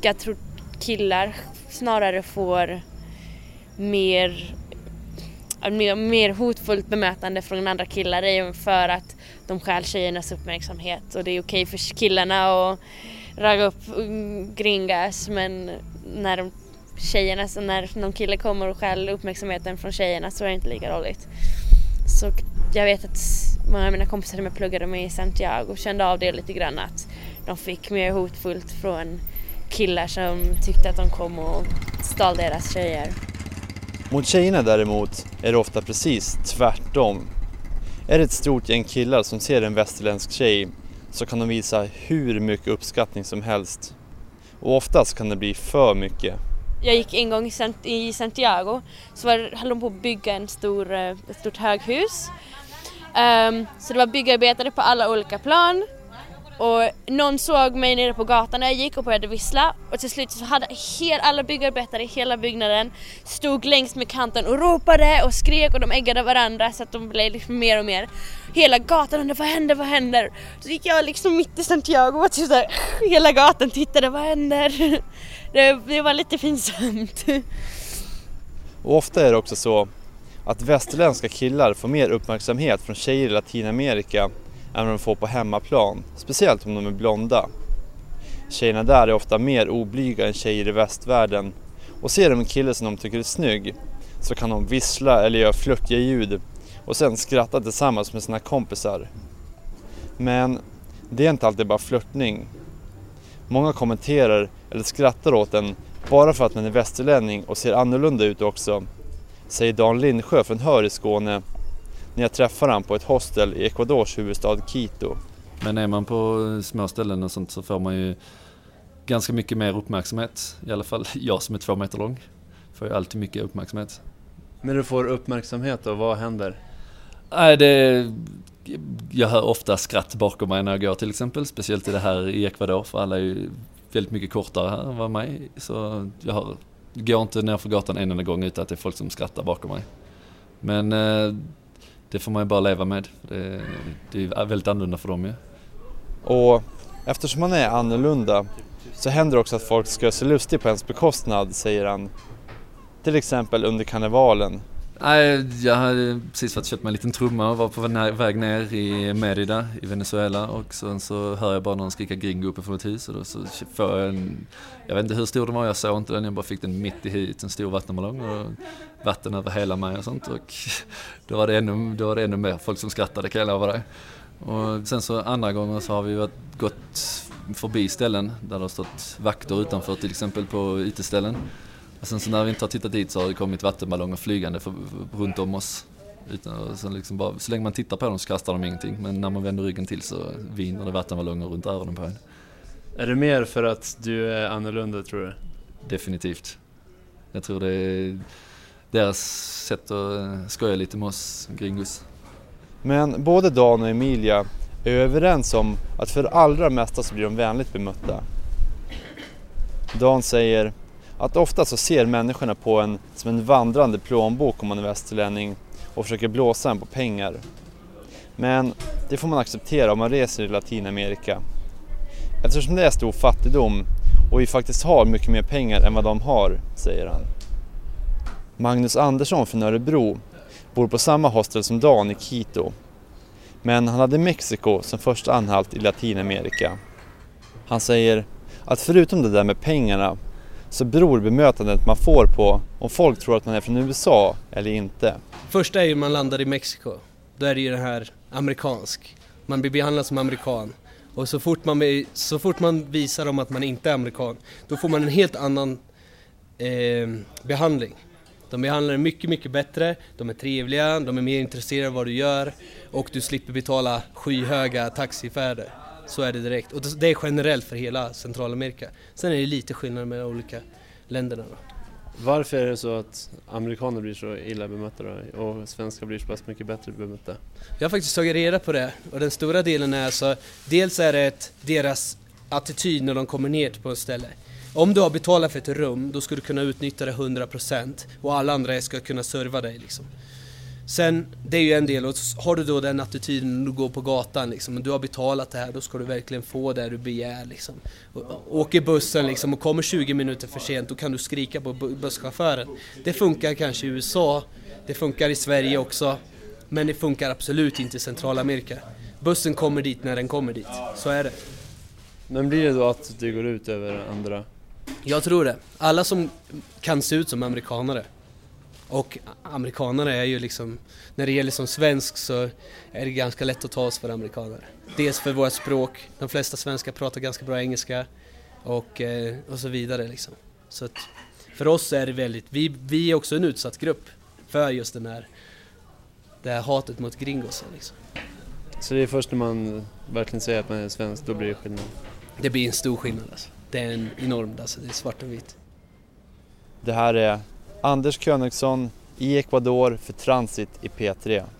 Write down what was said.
jag tror killar snarare får mer hotfullt bemötande från andra killar är för att de stjäl tjejernas uppmärksamhet. Och det är okej för killarna att ragga upp gringas, men när någon kille kommer och stjäl uppmärksamheten från tjejerna så är det inte lika roligt. Så jag vet att många av mina kompisar som jag pluggade med i Santiago kände av det lite grann, att de fick mer hotfullt från killar som tyckte att de kom och stal deras tjejer. Mot tjejerna däremot är det ofta precis tvärtom. Är det ett stort gäng killar som ser en västerländsk tjej så kan de visa hur mycket uppskattning som helst. Och oftast kan det bli för mycket. Jag gick en gång i Santiago, så höll de på att bygga ett stort höghus. Så det var byggarbetare på alla olika plan. Och någon såg mig nere på gatan när jag gick och började vissla. Och till slut så hade alla byggarbetare i hela byggnaden stod längst med kanten och ropade och skrek, och de äggade varandra så att de blev liksom mer och mer. Hela gatan undrade, vad händer? Så gick jag liksom mitt i Santiago och typ där, hela gatan tittade, vad händer? Det var lite pinsamt. Och ofta är det också så att västerländska killar får mer uppmärksamhet från tjejer i Latinamerika än vad de får på hemmaplan, speciellt om de är blonda. Tjejerna där är ofta mer oblyga än tjejer i västvärlden, och ser de en kille som de tycker är snygg så kan de vissla eller göra flörtiga ljud och sen skratta tillsammans med sina kompisar. Men det är inte alltid bara flörtning. Många kommenterar eller skrattar åt den bara för att man är västerlänning och ser annorlunda ut också, säger Dan Lindsjö från Hör i Skåne när jag träffar han på ett hostel i Ecuadors huvudstad Quito. Men är man på små ställen och sånt så får man ju ganska mycket mer uppmärksamhet. I alla fall jag som är 2 meter lång får ju alltid mycket uppmärksamhet. Men du får uppmärksamhet och vad händer? Jag hör ofta skratt bakom mig när jag går till exempel. Speciellt i det här i Ecuador, för alla är ju väldigt mycket kortare här än vad mig. Så jag går inte ner för gatan en enda gång utan att det är folk som skrattar bakom mig. Men det får man ju bara leva med. Det är väldigt annorlunda för dem ju. Och eftersom man är annorlunda så händer också att folk ska se lustig på ens bekostnad, säger han. Till exempel under karnevalen. Jag hade precis varit köpt mig en liten trumma och var på väg ner i Mérida i Venezuela, och så hör jag bara någon skrika gringo uppe från ett hus, och då så får jag jag vet inte hur stor den var, jag såg inte den, jag bara fick den mitt i huvudet, en stor vattenballong och vatten över hela mig och sånt, och då var det ännu mer folk som skrattade, kan jag lova dig. Och sen så andra gånger så har vi gått förbi ställen där det har stått vakter utanför, till exempel på uteställen. Och sen så när vi inte har tittat dit så har det kommit vattenballonger flygande runt om oss. Så, liksom bara, så länge man tittar på dem så kastar de ingenting. Men när man vänder ryggen till så viner det vattenballonger runt öronen på en. Är det mer för att du är annorlunda, tror du? Definitivt. Jag tror det är deras sätt att skoja lite med oss gringos. Men både Dan och Emilia är överens om att för det allra mesta så blir de vänligt bemötta. Dan säger att ofta så ser människorna på en som en vandrande plånbok om man är västerlänning och försöker blåsa en på pengar. Men det får man acceptera om man reser i Latinamerika. Eftersom det är stor fattigdom och vi faktiskt har mycket mer pengar än vad de har, säger han. Magnus Andersson från Örebro bor på samma hostel som Dan i Quito. Men han hade Mexiko som första anhalt i Latinamerika. Han säger att förutom det där med pengarna så beror bemötandet man får på om folk tror att man är från USA eller inte. Första är ju man landar i Mexiko. Då är det ju det här amerikansk. Man blir behandlad som amerikan. Och så fort man visar dem att man inte är amerikan, då får man en helt annan behandling. De behandlar mycket, mycket bättre. De är trevliga, de är mer intresserade av vad du gör. Och du slipper betala skyhöga taxifärder. Så är det direkt. Och det är generellt för hela Centralamerika. Sen är det lite skillnad med de olika länderna då. Varför är det så att amerikaner blir så illa bemötta då, och svenskar blir så pass mycket bättre bemötta? Jag har faktiskt tagit reda på det. Och den stora delen är så, dels är det deras attityd när de kommer ner på ett ställe. Om du har betalat för ett rum, då ska du kunna utnyttja det 100% och alla andra ska kunna serva dig liksom. Sen, det är ju en del, och har du då den attityden när du går på gatan liksom, och du har betalat det här, då ska du verkligen få det du begär liksom. Och åker bussen liksom och kommer 20 minuter för sent, då kan du skrika på busschauffören. Det funkar kanske i USA, det funkar i Sverige också, men det funkar absolut inte i Centralamerika. Bussen kommer dit när den kommer dit, så är det. Men blir det då att det går ut över andra? Jag tror det. Alla som kan se ut som amerikanare. Och amerikanare är ju liksom, när det gäller som svensk så är det ganska lätt att ta oss för amerikanare. Dels för vårt språk, de flesta svenskar pratar ganska bra engelska och så vidare liksom. Så att för oss är det väldigt, vi är också en utsatt grupp för just det här hatet mot gringos liksom. Så det är först när man verkligen säger att man är svensk, då blir det skillnad? Det blir en stor skillnad alltså. Det är en enorm, alltså det är svart och vitt. Det här är Anders Königsson i Ecuador för Transit i P3.